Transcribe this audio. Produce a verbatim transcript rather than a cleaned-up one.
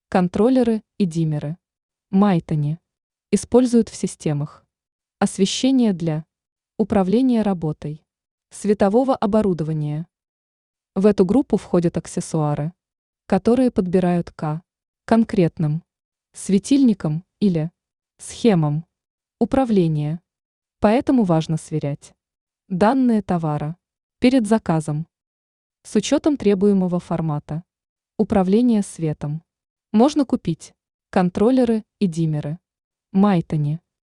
Контроллеры и диммеры. Майтони. Используют в системах. Освещение для управления работой. Светового оборудования. В эту группу входят аксессуары, которые подбирают к конкретным светильникам или схемам управления. Поэтому важно сверять данные товара перед заказом с учетом требуемого формата управления светом. Можно купить контроллеры и диммеры Майтони